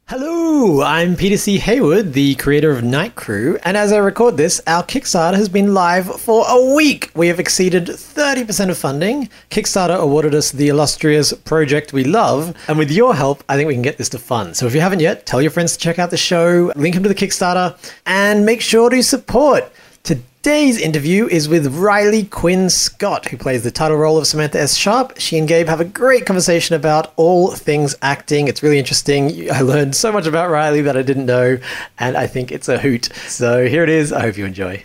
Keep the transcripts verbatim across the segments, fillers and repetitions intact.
Hello, I'm Peter C. Hayward, the creator of Night Crew, and as I record this, our Kickstarter has been live for a week. We have exceeded thirty percent of funding. Kickstarter awarded us the illustrious Project We Love, and with your help, I think we can get this to fun. So if you haven't yet, tell your friends to check out the show, link them to the Kickstarter, and make sure to support. Today's interview is with Riley Quinn Scott, who plays the title role of Samantha S. Sharp. She and Gabe have a great conversation about all things acting. It's really interesting. I learned so much about Riley that I didn't know, and I think it's a hoot. So here it is. I hope you enjoy.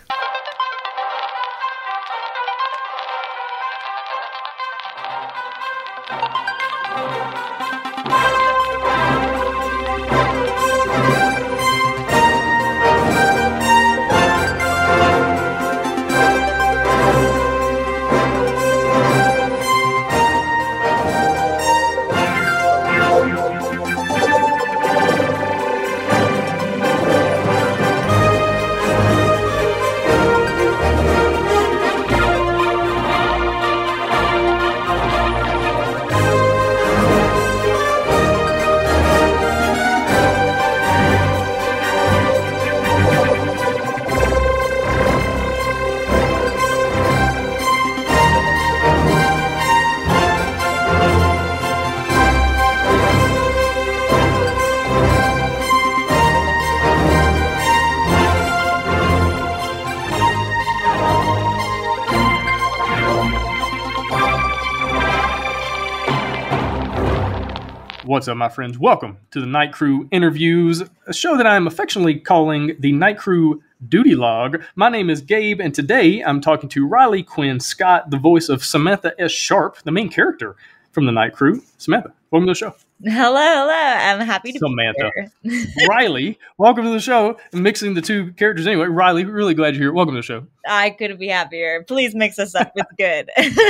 What's up, my friends? Welcome to the Night Crew Interviews, a show that I'm affectionately calling the Night Crew Duty Log. My name is Gabe, and today I'm talking to Riley Quinn Scott, the voice of Samantha S. Sharp, the main character from the Night Crew. Samantha, welcome to the show. Hello, hello. I'm happy to Samantha. be here. Riley, welcome to the show. Mixing the two characters anyway. Riley, really glad you're here. Welcome to the show. I couldn't be happier. Please mix us up. It's good.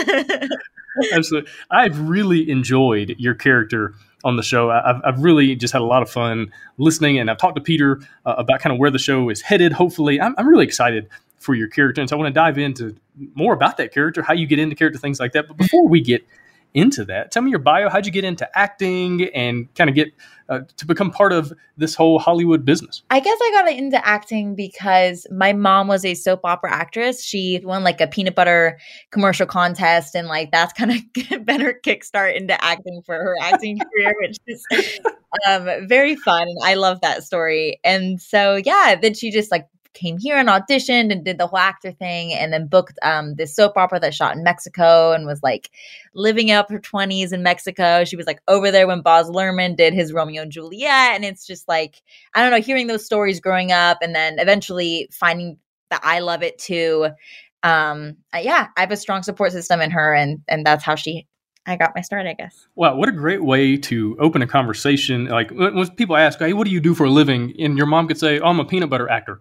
Absolutely. I've really enjoyed your character on the show. I've, I've really just had a lot of fun listening, and I've talked to Peter uh, about kind of where the show is headed. Hopefully, I'm, I'm really excited for your character, and so I want to dive into more about that character, how you get into character, things like that. But before we get into that, tell me your bio. How'd you get into acting and kind of get uh, to become part of this whole Hollywood business? I guess I got into acting because my mom was a soap opera actress. She won like a peanut butter commercial contest, and like that's kind of been her kickstart into acting for her acting career, which is um, very fun. And I love that story. And so, yeah, then she just like came here and auditioned and did the whole actor thing, and then booked um, this soap opera that shot in Mexico and was like living up her twenties in Mexico. She was like over there when Baz Luhrmann did his Romeo and Juliet. And it's just like, I don't know, hearing those stories growing up and then eventually finding that I love it too. Um, uh, yeah, I have a strong support system in her, and and that's how she I got my start, I guess. Wow, what a great way to open a conversation. Like when people ask, hey, what do you do for a living? And your mom could say, oh, I'm a peanut butter actor.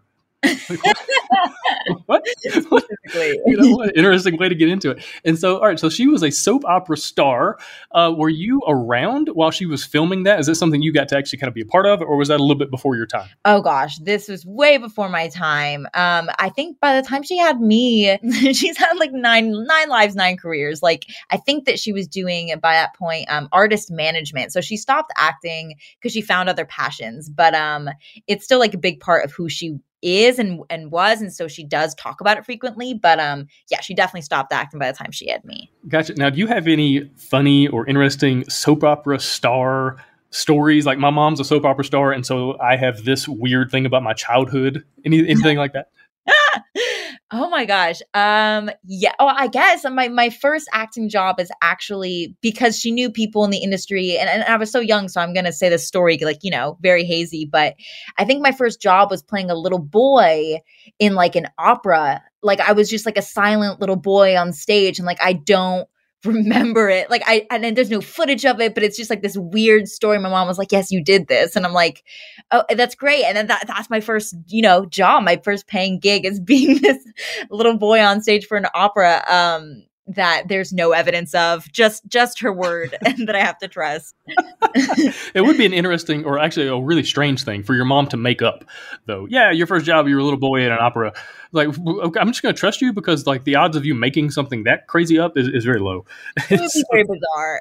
What? Specifically. You know, what an interesting way to get into it. And so, all right, so she was a soap opera star. Uh, were you around while she was filming that? Is that something you got to actually kind of be a part of, or was that a little bit before your time? Oh gosh, this was way before my time. Um, I think by the time she had me, she's had like nine, nine lives, nine careers. Like I think that she was doing by that point um, artist management. So she stopped acting because she found other passions. But um, it's still like a big part of who she is and and was, and so she does talk about it frequently, but um yeah, she definitely stopped acting by the time she had me. Gotcha. Now, do you have any funny or interesting soap opera star stories? Like my mom's a soap opera star, and so I have this weird thing about my childhood. Any anything like that? Oh my gosh. Um, yeah. Oh, I guess my, my first acting job is actually because she knew people in the industry, and, and I was so young. So I'm going to say the story, like, you know, very hazy, but I think my first job was playing a little boy in like an opera. Like I was just like a silent little boy on stage, and like, I don't remember it. Like I, and then there's no footage of it, but it's just like this weird story. My mom was like, yes, you did this. And I'm like, oh, that's great. And then that, that's my first, you know, job, my first paying gig is being this little boy on stage for an opera. Um, that there's no evidence of, just just her word and that I have to trust. It would be an interesting, or actually a really strange thing for your mom to make up, though. Yeah, your first job, you were a little boy in an opera. Like, okay, I'm just going to trust you because, like, the odds of you making something that crazy up is, is very low. It would be very bizarre.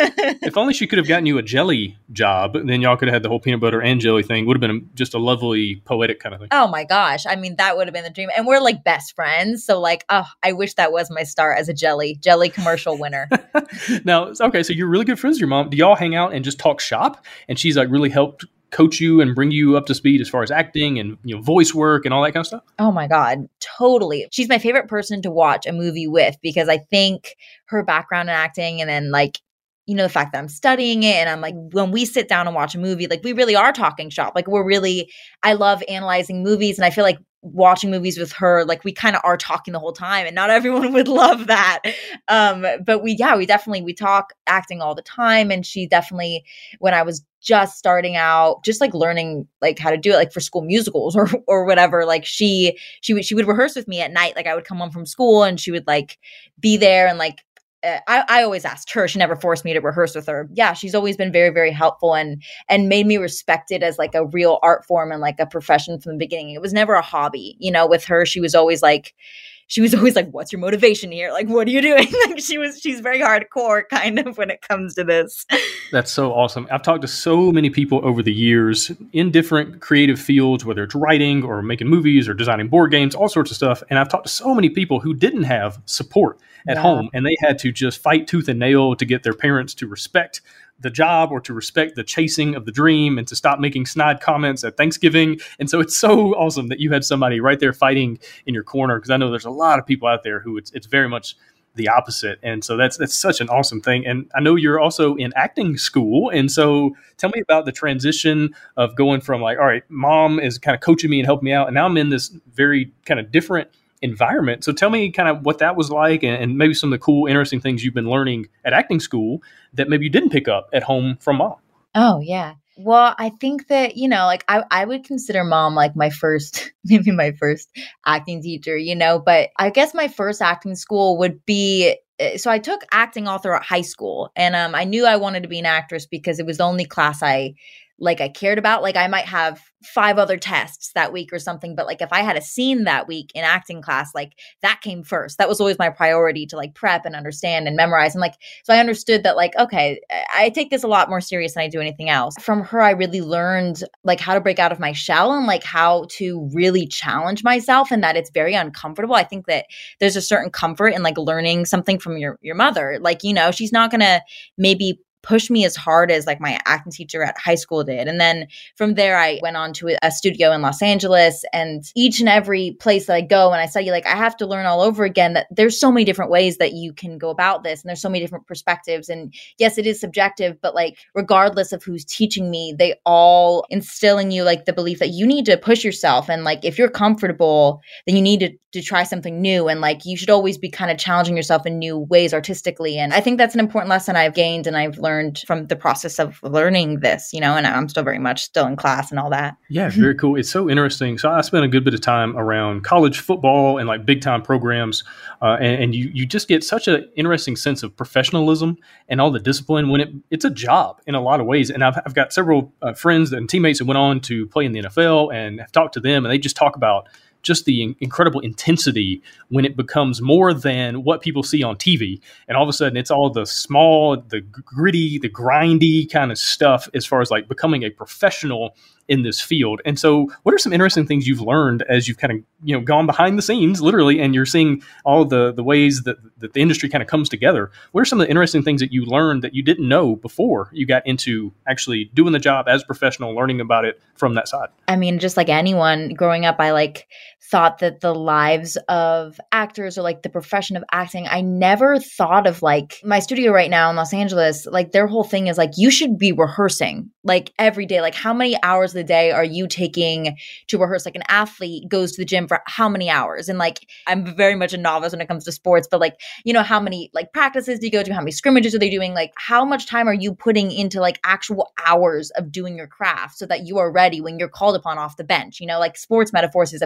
If only she could have gotten you a jelly job, then y'all could have had the whole peanut butter and jelly thing. Would have been just a lovely, poetic kind of thing. Oh my gosh. I mean, that would have been the dream. And we're like best friends. So like, oh, I wish that was my start as a jelly, jelly commercial winner. Now, okay, so you're really good friends with your mom. Do y'all hang out and just talk shop? And she's like really helped coach you and bring you up to speed as far as acting and, you know, voice work and all that kind of stuff? Oh my God, totally. She's my favorite person to watch a movie with because I think her background in acting and then like, you know, the fact that I'm studying it and I'm like, when we sit down and watch a movie, like we really are talking shop. Like we're really, I love analyzing movies and I feel like watching movies with her, like we kind of are talking the whole time and not everyone would love that. Um, but we, yeah, we definitely, we talk acting all the time. And she definitely, when I was just starting out, just like learning like how to do it, like for school musicals or, or whatever, like she, she would, she would rehearse with me at night. Like I would come home from school and she would like be there and like, I, I always asked her. She never forced me to rehearse with her. Yeah, she's always been very, very helpful and and made me respect it as like a real art form and like a profession from the beginning. It was never a hobby. You know, with her, she was always like, she was always like, what's your motivation here? Like, what are you doing? Like she was, she's very hardcore kind of when it comes to this. That's so awesome. I've talked to so many people over the years in different creative fields, whether it's writing or making movies or designing board games, all sorts of stuff. And I've talked to so many people who didn't have support at yeah. home and they had to just fight tooth and nail to get their parents to respect the job or to respect the chasing of the dream and to stop making snide comments at Thanksgiving. And so it's so awesome that you had somebody right there fighting in your corner, because I know there's a lot of people out there who it's, it's very much the opposite. And so that's that's such an awesome thing. And I know you're also in acting school. And so tell me about the transition of going from like, all right, mom is kind of coaching me and helping me out. And now I'm in this very kind of different environment. So tell me kind of what that was like and, and maybe some of the cool, interesting things you've been learning at acting school that maybe you didn't pick up at home from mom. Oh, yeah. Well, I think that, you know, like I, I would consider mom like my first, maybe my first acting teacher, you know, but I guess my first acting school would be, so I took acting all throughout high school and um, I knew I wanted to be an actress because it was the only class I like I cared about. Like I might have five other tests that week or something, but like if I had a scene that week in acting class, like that came first. That was always my priority to like prep and understand and memorize. And like, so I understood that like, okay, I take this a lot more serious than I do anything else. From her, I really learned like how to break out of my shell and like how to really challenge myself and that it's very uncomfortable. I think that there's a certain comfort in like learning something from your, your mother. Like, you know, she's not going to maybe push me as hard as like my acting teacher at high school did. And then from there, I went on to a studio in Los Angeles and each and every place that I go and I study, like I have to learn all over again that there's so many different ways that you can go about this. And there's so many different perspectives. And yes, it is subjective, but like regardless of who's teaching me, they all instill in you like the belief that you need to push yourself. And like, if you're comfortable, then you need to, to try something new. And like, you should always be kind of challenging yourself in new ways artistically. And I think that's an important lesson I've gained and I've learned from the process of learning this, you know, and I'm still very much still in class and all that. Yeah, very cool. It's so interesting. So I spent a good bit of time around college football and like big time programs. Uh, and, and you, you just get such an interesting sense of professionalism and all the discipline when it, it's a job in a lot of ways. And I've, I've got several uh, friends and teammates that went on to play in the N F L and have talked to them and they just talk about just the in- incredible intensity when it becomes more than what people see on T V. And all of a sudden it's all the small, the gritty, the grindy kind of stuff as far as like becoming a professional in this field. And so what are some interesting things you've learned as you've kind of, you know, gone behind the scenes literally, and you're seeing all the, the ways that, that the industry kind of comes together? What are some of the interesting things that you learned that you didn't know before you got into actually doing the job as a professional, learning about it from that side? I mean, just like anyone growing up, I like thought that the lives of actors or like the profession of acting, I never thought of like my studio right now in Los Angeles, like their whole thing is like, you should be rehearsing like every day. Like how many hours of the day are you taking to rehearse? Like an athlete goes to the gym for how many hours? And like, I'm very much a novice when it comes to sports, but like, you know, how many like practices do you go to? How many scrimmages are they doing? Like how much time are you putting into like actual hours of doing your craft so that you are ready when you're called upon off the bench? You know, like sports metaphors is a major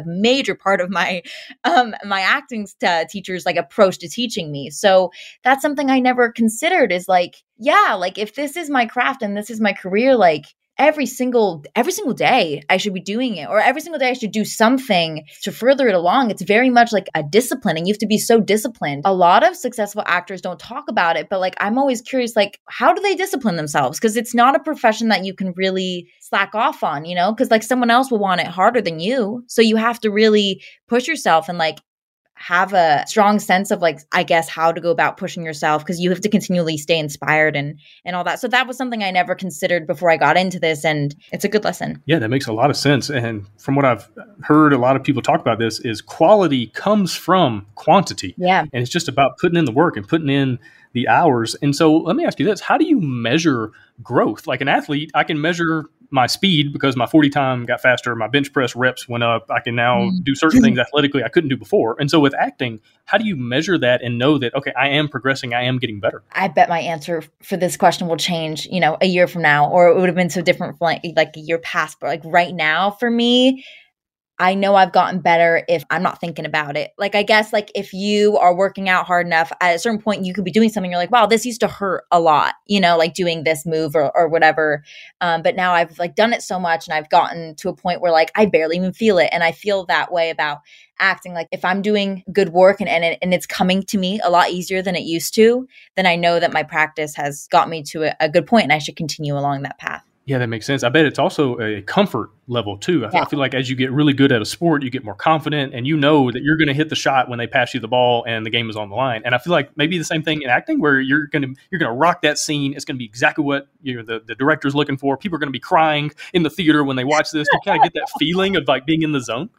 major part of my um my acting st- teacher's like approach to teaching me. So that's something I never considered is like, yeah, like if this is my craft and this is my career, like every single every single day I should be doing it, or every single day I should do something to further it along. It's very much like a discipline, and you have to be so disciplined. A lot of successful actors don't talk about it, but like I'm always curious, like how do they discipline themselves? Because it's not a profession that you can really slack off on, you know, because like someone else will want it harder than you. So you have to really push yourself and like have a strong sense of like, I guess, how to go about pushing yourself, because you have to continually stay inspired and and all that. So that was something I never considered before I got into this, and it's a good lesson. Yeah, that makes a lot of sense. And from what I've heard a lot of people talk about this is quality comes from quantity. Yeah. And it's just about putting in the work and putting in the hours. And so let me ask you this, how do you measure growth? Like an athlete, I can measure my speed because my forty time got faster, my bench press reps went up. I can now mm. do certain things athletically I couldn't do before. And so with acting, how do you measure that and know that, okay, I am progressing, I am getting better? I bet my answer for this question will change, you know, a year from now, or it would have been so different from like, like a year past. But like right now for me, I know I've gotten better if I'm not thinking about it. Like, I guess like if you are working out hard enough, at a certain point you could be doing something, you're like, wow, this used to hurt a lot, you know, like doing this move or, or whatever. Um, but now I've like done it so much and I've gotten to a point where like I barely even feel it. And I feel that way about acting. Like if I'm doing good work and, and, it, and it's coming to me a lot easier than it used to, then I know that my practice has got me to a, a good point and I should continue along that path. Yeah, that makes sense. I bet it's also a comfort level too. I, yeah. I feel like as you get really good at a sport, you get more confident and you know that you're going to hit the shot when they pass you the ball and the game is on the line. And I feel like maybe the same thing in acting where you're going to you're going to rock that scene. It's going to be exactly what you know, the, the director's looking for. People are going to be crying in the theater when they watch this. You kind of get that feeling of like being in the zone.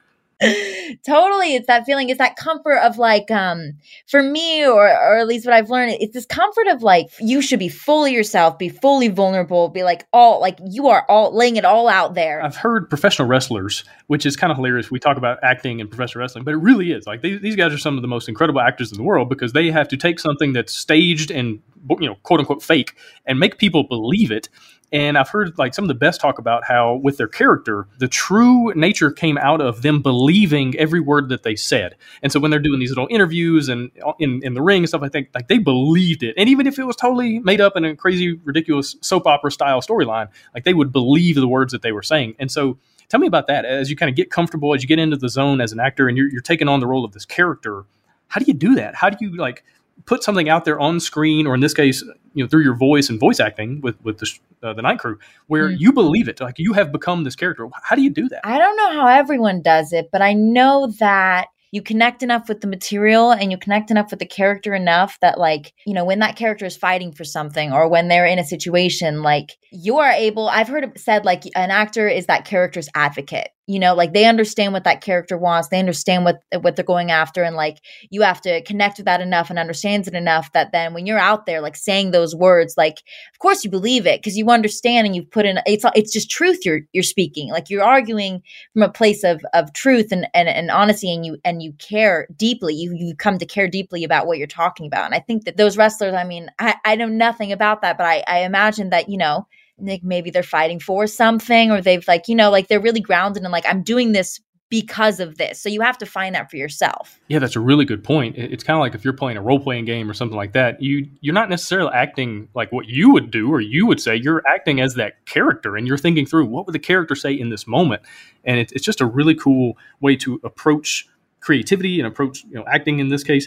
Totally. It's that feeling. It's that comfort of like, um, for me, or or at least what I've learned, it's this comfort of like, you should be fully yourself, be fully vulnerable, be like all, like you are all laying it all out there. I've heard professional wrestlers, which is kind of hilarious. We talk about acting and professional wrestling, but it really is like these, these guys are some of the most incredible actors in the world because they have to take something that's staged and, you know, quote unquote fake and make people believe it. And I've heard like some of the best talk about how with their character, the true nature came out of them believing every word that they said. And so when they're doing these little interviews and in, in the ring and stuff, I think like they believed it. And even if it was totally made up in a crazy, ridiculous soap opera style storyline, like they would believe the words that they were saying. And so tell me about that as you kind of get comfortable, as you get into the zone as an actor and you're, you're taking on the role of this character. How do you do that? How do you like put something out there on screen, or in this case, you know, through your voice and voice acting with, with the, uh, the Night Crew, where mm. you believe it, like you have become this character? How do you do that? I don't know how everyone does it, but I know that you connect enough with the material and you connect enough with the character enough that like, you know, when that character is fighting for something or when they're in a situation, like you are able, I've heard it said like an actor is that character's advocate. You know, like they understand what that character wants. They understand what what they're going after. And like, you have to connect with that enough and understands it enough that then when you're out there, like saying those words, like, of course you believe it because you understand and you've put in, it's it's just truth you're you're speaking. Like you're arguing from a place of of truth and, and, and honesty, and you and you care deeply. You you come to care deeply about what you're talking about. And I think that those wrestlers, I mean, I, I know nothing about that, but I, I imagine that, you know, like maybe they're fighting for something, or they've like, you know, like they're really grounded and like, I'm doing this because of this. So you have to find that for yourself. Yeah, that's a really good point. It's kind of like if you're playing a role-playing game or something like that, you, you're not necessarily acting like what you would do or you would say. You're acting as that character and you're thinking through what would the character say in this moment. And it, it's just a really cool way to approach creativity and approach, you know, acting in this case.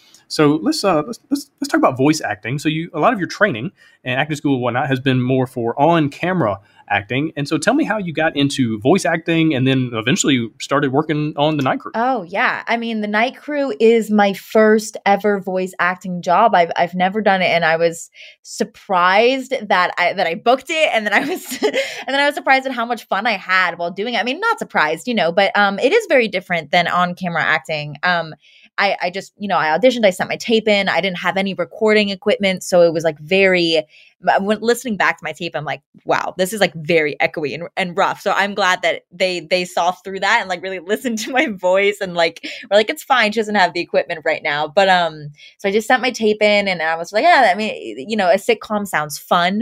So let's, uh, let's let's let's talk about voice acting. So you a lot of your training and acting school and whatnot has been more for on-camera acting. And so tell me how you got into voice acting and then eventually started working on the Night Crew. Oh yeah, I mean the Night Crew is my first ever voice acting job. I've I've never done it, and I was surprised that I that I booked it, and then I was and then I was surprised at how much fun I had while doing it. I mean, not surprised, you know, but um, it is very different than on-camera acting. Um. I, I just, you know, I auditioned, I sent my tape in. I didn't have any recording equipment. So it was like very, when listening back to my tape, I'm like, wow, this is like very echoey and, and rough. So I'm glad that they they saw through that and like really listened to my voice and like, we're like, it's fine. She doesn't have the equipment right now. But um, so I just sent my tape in and I was like, yeah, I mean, you know, a sitcom sounds fun.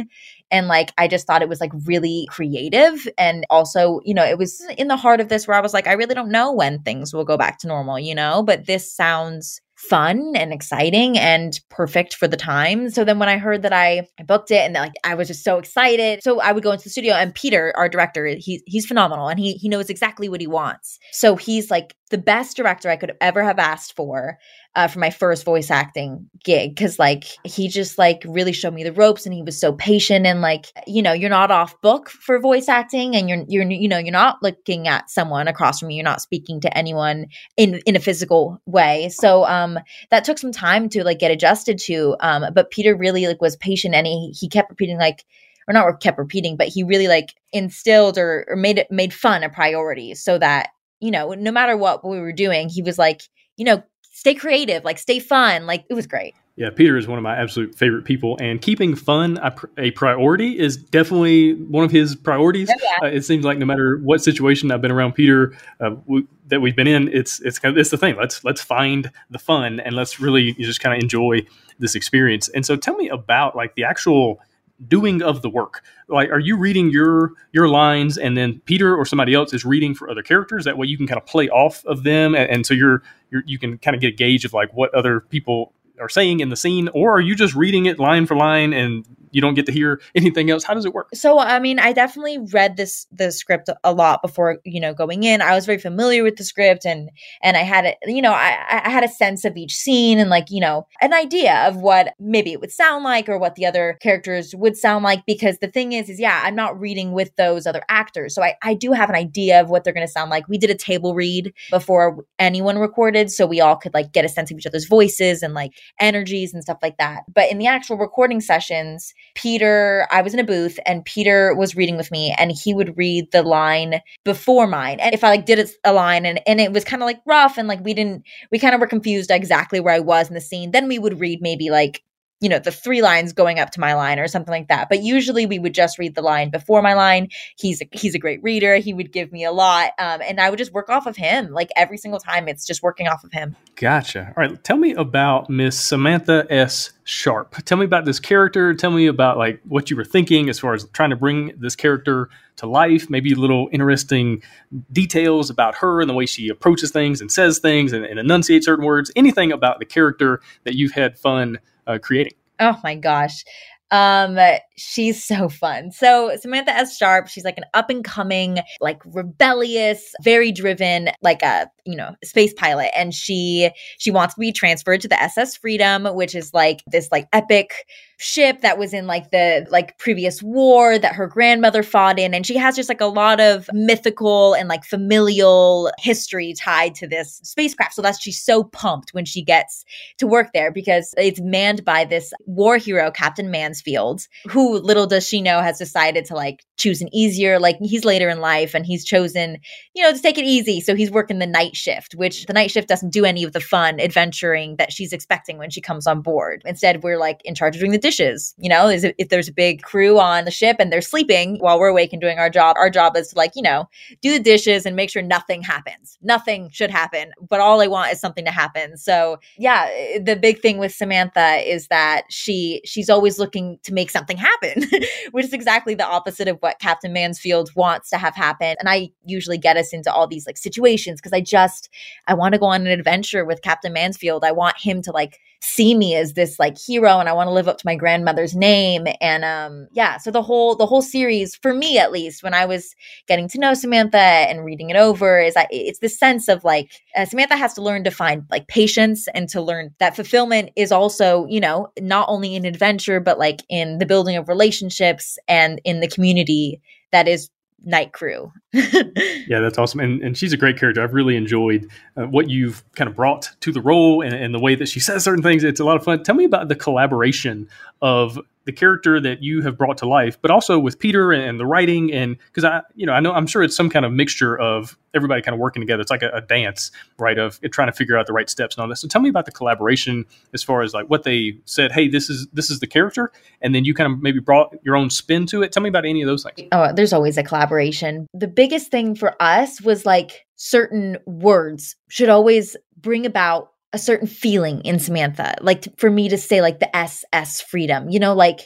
And like, I just thought it was like really creative. And also, you know, it was in the heart of this where I was like, I really don't know when things will go back to normal, you know, but this sounds fun and exciting and perfect for the time. So then when I heard that I, I booked it and like I was just so excited. So I would go into the studio and Peter, our director, he, he's phenomenal and he he knows exactly what he wants. So he's like the best director I could ever have asked for uh, for my first voice acting gig. Cause like he just like really showed me the ropes and he was so patient and like, you know, you're not off book for voice acting and you're, you're, you know, you're not looking at someone across from you. You're not speaking to anyone in, in a physical way. So, um, that took some time to like get adjusted to. Um, but Peter really like was patient and he, he kept repeating like, or not kept repeating, but he really like instilled or, or made it, made fun a priority so that, you know, no matter what we were doing, he was like, you know, stay creative, like stay fun. Like it was great. Yeah, Peter is one of my absolute favorite people, and keeping fun a, a priority is definitely one of his priorities. Oh, yeah. Uh, it seems like no matter what situation I've been around Peter uh, we, that we've been in, it's it's kind of it's the thing. Let's let's find the fun and let's really just kind of enjoy this experience. And so, tell me about like the actual doing of the work. Like, are you reading your your lines, and then Peter or somebody else is reading for other characters? That way, you can kind of play off of them, and, and so you're, you're you can kind of get a gauge of like what other people are saying in the scene, or are you just reading it line for line and you don't get to hear anything else? How does it work? So, I mean, I definitely read this, the script a lot before, you know, going in. I was very familiar with the script and, and I had, a, you know, I, I had a sense of each scene and like, you know, an idea of what maybe it would sound like or what the other characters would sound like. Because the thing is, is yeah, I'm not reading with those other actors. So I, I do have an idea of what they're going to sound like. We did a table read before anyone recorded. So we all could like get a sense of each other's voices and like energies and stuff like that. But in the actual recording sessions, Peter, I was in a booth and Peter was reading with me and he would read the line before mine. And if I like did a line and, and it was kind of like rough and like we didn't, we kind of were confused exactly where I was in the scene, then we would read maybe like, you know, the three lines going up to my line or something like that. But usually we would just read the line before my line. He's a, he's a great reader. He would give me a lot. Um, and I would just work off of him. Like every single time it's just working off of him. Gotcha. All right. Tell me about Miss Samantha S. Sharp. Tell me about this character. Tell me about like what you were thinking as far as trying to bring this character to life. Maybe little interesting details about her and the way she approaches things and says things and, and enunciates certain words. Anything about the character that you've had fun uh, creating. Oh my gosh. Um, she's so fun. So Samantha S. Sharp, she's like an up and coming, like rebellious, very driven, like a, you know, space pilot. And she, she wants to be transferred to the S S Freedom, which is like this like epic ship that was in like the like previous war that her grandmother fought in. And she has just like a lot of mythical and like familial history tied to this spacecraft. So that's, she's so pumped when she gets to work there because it's manned by this war hero, Captain Mansfield, who little does she know has decided to like choose an easier, like he's later in life and he's chosen, you know, to take it easy. So he's working the night shift, which the night shift doesn't do any of the fun adventuring that she's expecting when she comes on board. Instead, we're like in charge of doing the dishes. You know, if there's a big crew on the ship and they're sleeping while we're awake and doing our job, our job is to like, you know, do the dishes and make sure nothing happens. Nothing should happen, but all I want is something to happen. So yeah, the big thing with Samantha is that she she's always looking to make something happen, which is exactly the opposite of what Captain Mansfield wants to have happen. And I usually get us into all these like situations because I just, I want to go on an adventure with Captain Mansfield. I want him to like see me as this like hero and I want to live up to my grandmother's name. And um yeah, so the whole the whole series, for me at least, when I was getting to know Samantha and reading it over, is that it's this sense of like uh, Samantha has to learn to find like patience and to learn that fulfillment is also, you know, not only in adventure, but like in the building of relationships and in the community that is Night Crew. Yeah, that's awesome. And and she's a great character. I've really enjoyed uh, what you've kind of brought to the role and, and the way that she says certain things. It's a lot of fun. Tell me about the collaboration of the character that you have brought to life, but also with Peter and, and the writing. And because I, you know, I know, I'm sure it's some kind of mixture of everybody kind of working together. It's like a, a dance, right? Of it, trying to figure out the right steps and all this. So tell me about the collaboration as far as like what they said, hey, this is, this is the character. And then you kind of maybe brought your own spin to it. Tell me about any of those things. Oh, there's always a collaboration. The biggest thing for us was like certain words should always bring about a certain feeling in Samantha. Like t- for me to say like the S S Freedom, you know, like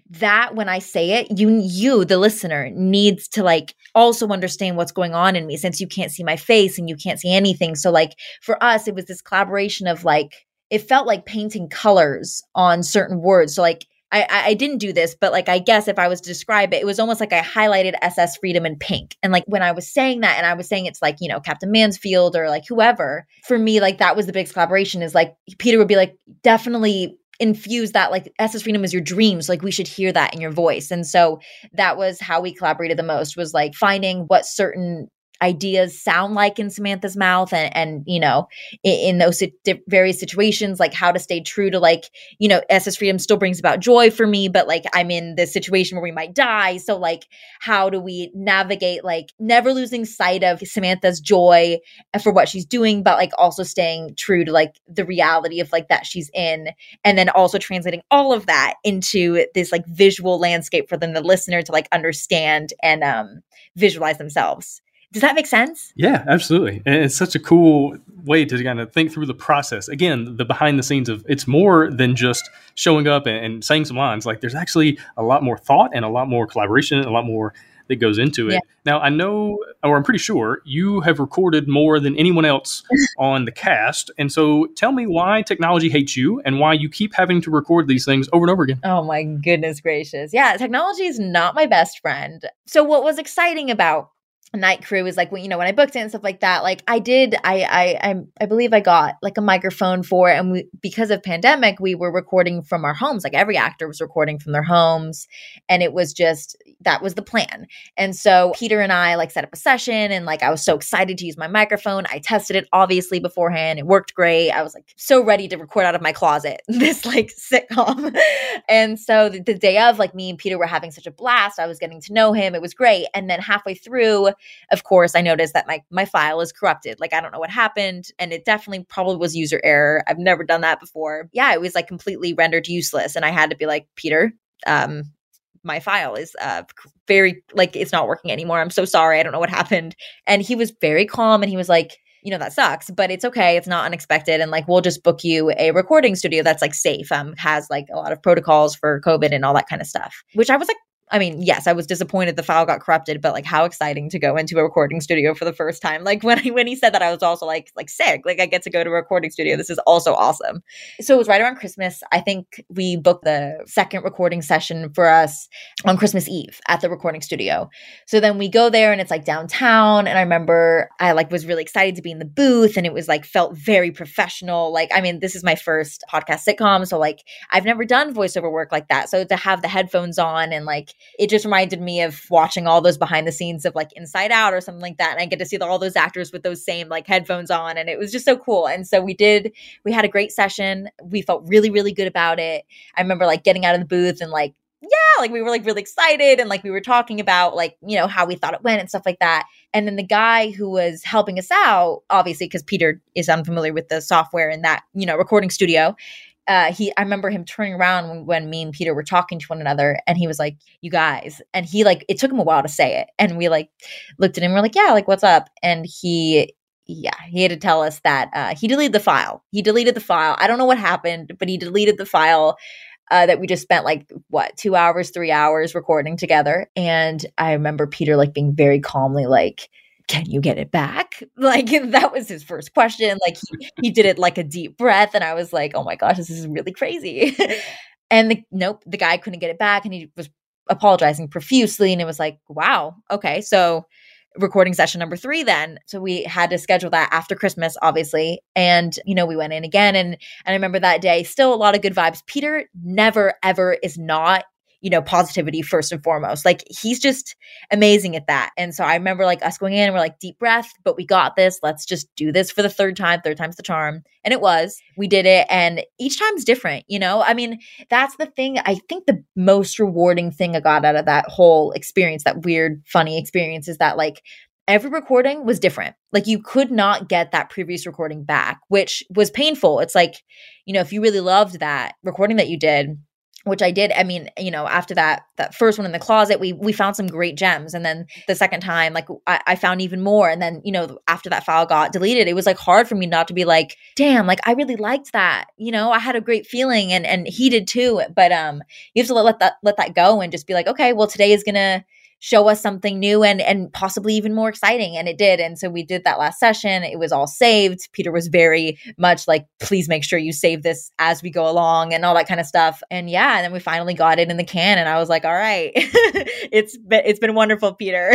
that when I say it, you, you, the listener, needs to like also understand what's going on in me, since you can't see my face and you can't see anything. So like for us, it was this collaboration of like, it felt like painting colors on certain words. So like, I, I didn't do this, but like, I guess if I was to describe it, it was almost like I highlighted S S Freedom in pink. And like, when I was saying that, and I was saying it's like, you know, Captain Mansfield or like whoever, for me, like that was the biggest collaboration, is like, Peter would be like, definitely infuse that, like S S Freedom is your dreams. Like we should hear that in your voice. And so that was how we collaborated the most, was like finding what certain ideas sound like in Samantha's mouth, and, and you know, in, in those si- various situations, like how to stay true to like, you know, S S Freedom still brings about joy for me, but like I'm in this situation where we might die. So like, how do we navigate like never losing sight of Samantha's joy for what she's doing, but like also staying true to like the reality of like that she's in, and then also translating all of that into this like visual landscape for them, the listener, to like understand and um, visualize themselves. Does that make sense? Yeah, absolutely. And it's such a cool way to kind of think through the process. Again, the behind the scenes of it's more than just showing up and, and saying some lines. Like there's actually a lot more thought and a lot more collaboration and a lot more that goes into it. Yeah. Now, I know, or I'm pretty sure, you have recorded more than anyone else on the cast. And so tell me why technology hates you and why you keep having to record these things over and over again. Oh my goodness gracious. Yeah, technology is not my best friend. So what was exciting about Night Crew is like, when, you know, when I booked it and stuff like that, like I did, I, I, I, I believe I got like a microphone for it. And we, because of pandemic, we were recording from our homes. Like every actor was recording from their homes. And it was just, that was the plan. And so Peter and I like set up a session, and like, I was so excited to use my microphone. I tested it obviously beforehand. It worked great. I was like so ready to record out of my closet, this like sitcom. And so the, the day of, like me and Peter were having such a blast. I was getting to know him. It was great. And then halfway through, of course, I noticed that my, my file is corrupted. Like, I don't know what happened. And it definitely probably was user error. I've never done that before. Yeah, it was like completely rendered useless. And I had to be like, Peter, um, my file is uh, very, like, it's not working anymore. I'm so sorry. I don't know what happened. And he was very calm, and he was like, you know, that sucks, but it's okay. It's not unexpected. And like, we'll just book you a recording studio that's like safe, um, has like a lot of protocols for COVID and all that kind of stuff, which I was like, I mean, yes, I was disappointed the file got corrupted, but like how exciting to go into a recording studio for the first time. Like when I, when he said that, I was also like, like sick, like I get to go to a recording studio. This is also awesome. So it was right around Christmas. I think we booked the second recording session for us on Christmas Eve at the recording studio. So then we go there, and it's like downtown. And I remember I like was really excited to be in the booth, and it was like, felt very professional. Like, I mean, this is my first podcast sitcom. So like, I've never done voiceover work like that. So to have the headphones on, and like, it just reminded me of watching all those behind the scenes of like Inside Out or something like that. And I get to see the, all those actors with those same like headphones on. And it was just so cool. And so we did, we had a great session. We felt really, really good about it. I remember like getting out of the booth and like, yeah, like we were like really excited. And like we were talking about like, you know, how we thought it went and stuff like that. And then the guy who was helping us out, obviously, because Peter is unfamiliar with the software in that, you know, recording studio. Uh, he, I remember him turning around when, when me and Peter were talking to one another, and he was like, you guys, and he like, it took him a while to say it. And we like looked at him, and we're like, yeah, like what's up? And he, yeah, he had to tell us that uh, he deleted the file. He deleted the file. I don't know what happened, but he deleted the file uh, that we just spent like, what, two hours, three hours recording together. And I remember Peter like being very calmly like, can you get it back? Like that was his first question. Like he, he did it like a deep breath. And I was like, oh my gosh, this is really crazy. And the, nope, the guy couldn't get it back, and he was apologizing profusely. And it was like, wow, okay. So recording session number three then. So we had to schedule that after Christmas, obviously. And, you know, we went in again. And, and I remember that day, still a lot of good vibes. Peter never, ever is not, you know, positivity first and foremost. Like he's just amazing at that. And so I remember like us going in, and we're like, deep breath, but we got this. Let's just do this for the third time. Third time's the charm. And it was, we did it. And each time's different, you know, I mean, that's the thing. I think the most rewarding thing I got out of that whole experience, that weird, funny experience, is that like every recording was different. Like you could not get that previous recording back, which was painful. It's like, you know, if you really loved that recording that you did, which I did. I mean, you know, after that, that first one in the closet, we we found some great gems. And then the second time, like I, I found even more. And then, you know, after that file got deleted, it was like hard for me not to be like, damn, like I really liked that. You know, I had a great feeling and and he did too. But um, you have to let that let that go and just be like, okay, well, today is gonna show us something new and and possibly even more exciting. And it did. And so we did that last session. It was all saved. Peter was very much like, please make sure you save this as we go along and all that kind of stuff. And yeah, and then we finally got it in the can. And I was like, all right, it's been, it's been wonderful, Peter.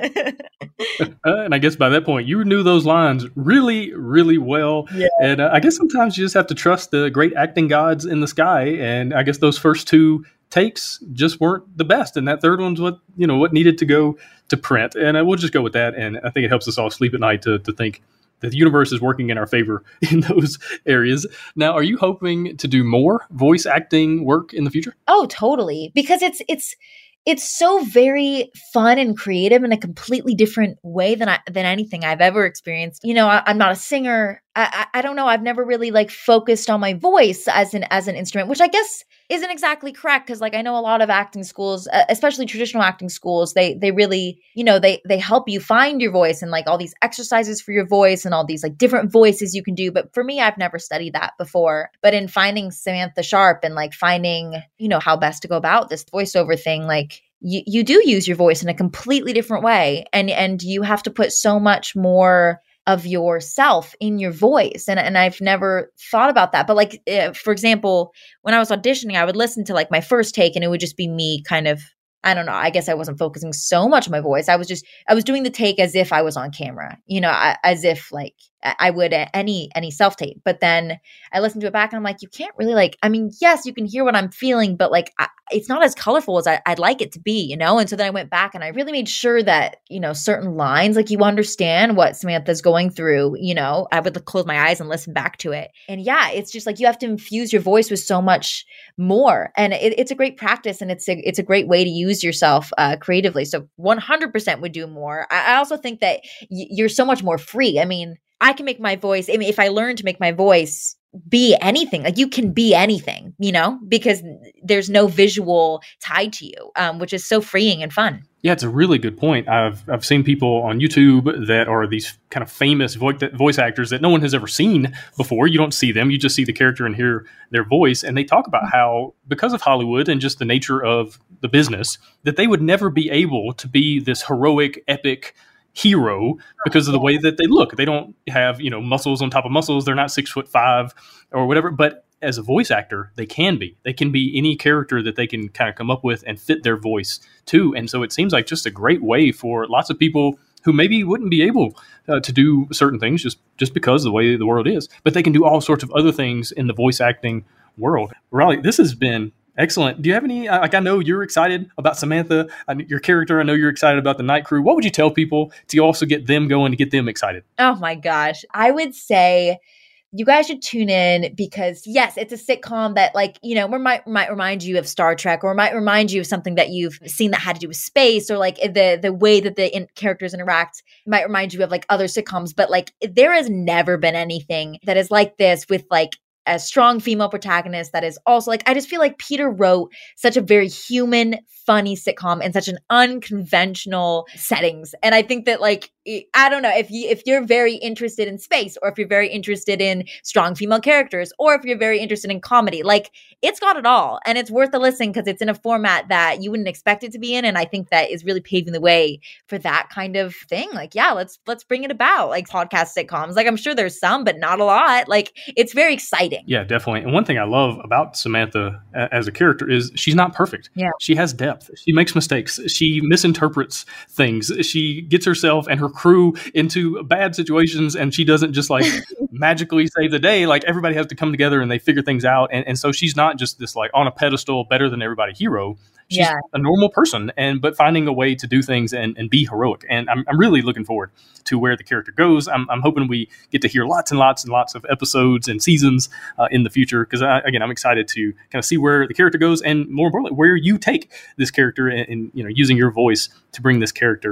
uh, and I guess by that point, you knew those lines really, really well. Yeah. And uh, I guess sometimes you just have to trust the great acting gods in the sky. And I guess those first two takes just weren't the best, and that third one's what you know what needed to go to print, and uh, we'll just go with that. And I think it helps us all sleep at night to to think that the universe is working in our favor in those areas. Now, are you hoping to do more voice acting work in the future? Oh, totally, because it's it's it's so very fun and creative in a completely different way than I, than anything I've ever experienced. You know, I, I'm not a singer. I, I I don't know. I've never really like focused on my voice as an as an instrument, which I guess isn't exactly correct, because like I know a lot of acting schools, uh, especially traditional acting schools, they they really, you know, they they help you find your voice and like all these exercises for your voice and all these like different voices you can do. But for me, I've never studied that before. But in finding Samantha Sharp and like finding, you know, how best to go about this voiceover thing, like you you do use your voice in a completely different way, and and you have to put so much more of yourself in your voice. And, and I've never thought about that. But like, if, for example, when I was auditioning, I would listen to like my first take and it would just be me kind of, I don't know, I guess I wasn't focusing so much on my voice. I was just, I was doing the take as if I was on camera, you know, I, as if like I would at any, any self-tape. But then I listened to it back and I'm like, you can't really like, I mean, yes, you can hear what I'm feeling, but like, I, it's not as colorful as I, I'd like it to be, you know? And so then I went back and I really made sure that, you know, certain lines, like you understand what Samantha's going through, you know, I would close my eyes and listen back to it. And yeah, it's just like, you have to infuse your voice with so much more. And it, it's a great practice and it's a, it's a great way to use yourself uh, creatively. So one hundred percent would do more. I, I also think that y- you're so much more free. I mean, I can make my voice, I mean, if I learn to make my voice be anything, like you can be anything, you know, because there's no visual tied to you, um, which is so freeing and fun. Yeah, it's a really good point. I've I've seen people on YouTube that are these kind of famous vo- voice actors that no one has ever seen before. You don't see them. You just see the character and hear their voice. And they talk about how, because of Hollywood and just the nature of the business, that they would never be able to be this heroic, epic hero because of the way that they look. They don't have, you know, muscles on top of muscles. They're not six foot five or whatever. But as a voice actor, they can be. They can be any character that they can kind of come up with and fit their voice to. And so it seems like just a great way for lots of people who maybe wouldn't be able uh, to do certain things just, just because of the way the world is. But they can do all sorts of other things in the voice acting world. Riley, this has been excellent. Do you have any, like I know you're excited about Samantha, your character. I know you're excited about the Night Crew. What would you tell people to also get them going, to get them excited? Oh my gosh. I would say you guys should tune in because yes, it's a sitcom that like, you know, might, might remind you of Star Trek or might remind you of something that you've seen that had to do with space or like the, the way that the in- characters interact might remind you of like other sitcoms. But like there has never been anything that is like this with like a strong female protagonist that is also like, I just feel like Peter wrote such a very human, funny sitcom in such an unconventional settings. And I think that like, I don't know if you, if you're very interested in space or if you're very interested in strong female characters or if you're very interested in comedy, like it's got it all and it's worth a listen because it's in a format that you wouldn't expect it to be in. And I think that is really paving the way for that kind of thing. Like, yeah, let's, let's bring it about like podcast sitcoms. Like I'm sure there's some, but not a lot. Like it's very exciting. Yeah, definitely. And one thing I love about Samantha as a character is she's not perfect. Yeah. She has depth. She makes mistakes. She misinterprets things. She gets herself and her crew into bad situations and she doesn't just like magically save the day. Like everybody has to come together and they figure things out. And, and so she's not just this like on a pedestal, better than everybody hero. She's yeah. a normal person, and but finding a way to do things and, and be heroic. And I'm, I'm really looking forward to where the character goes. I'm, I'm hoping we get to hear lots and lots and lots of episodes and seasons uh, in the future. Because again, I'm excited to kind of see where the character goes, and more importantly, where you take this character and, and you know using your voice to bring this character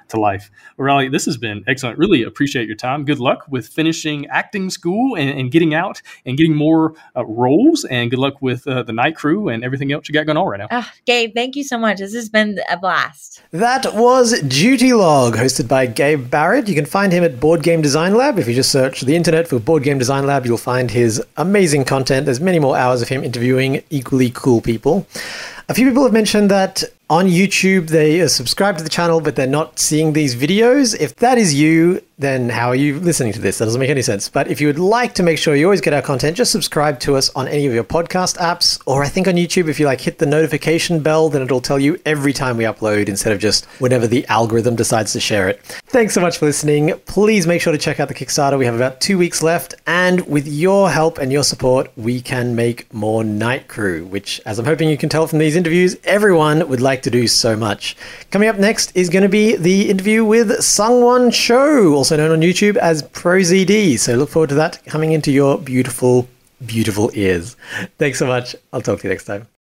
to life. Riley, this has been excellent. Really appreciate your time. Good luck with finishing acting school and, and getting out and getting more uh, roles. And good luck with uh, the Night Crew and everything else you got going on right now. Oh, Gabe, thank you so much. This has been a blast. That was Duty Log, hosted by Gabe Barrett. You can find him at Board Game Design Lab. If you just search the internet for Board Game Design Lab, you'll find his amazing content. There's many more hours of him interviewing equally cool people. A few people have mentioned that on YouTube, they are subscribed to the channel, but they're not seeing these videos. If that is you, then how are you listening to this? That doesn't make any sense. But if you would like to make sure you always get our content, just subscribe to us on any of your podcast apps. Or I think on YouTube, if you like hit the notification bell, then it'll tell you every time we upload instead of just whenever the algorithm decides to share it. Thanks so much for listening. Please make sure to check out the Kickstarter. We have about two weeks left. And with your help and your support, we can make more Night Crew, which, as I'm hoping you can tell from these interviews, everyone would like to do so much. Coming up next is going to be the interview with Sungwon Cho, also known on YouTube as ProZD. So look forward to that coming into your beautiful, beautiful ears. Thanks so much. I'll talk to you next time.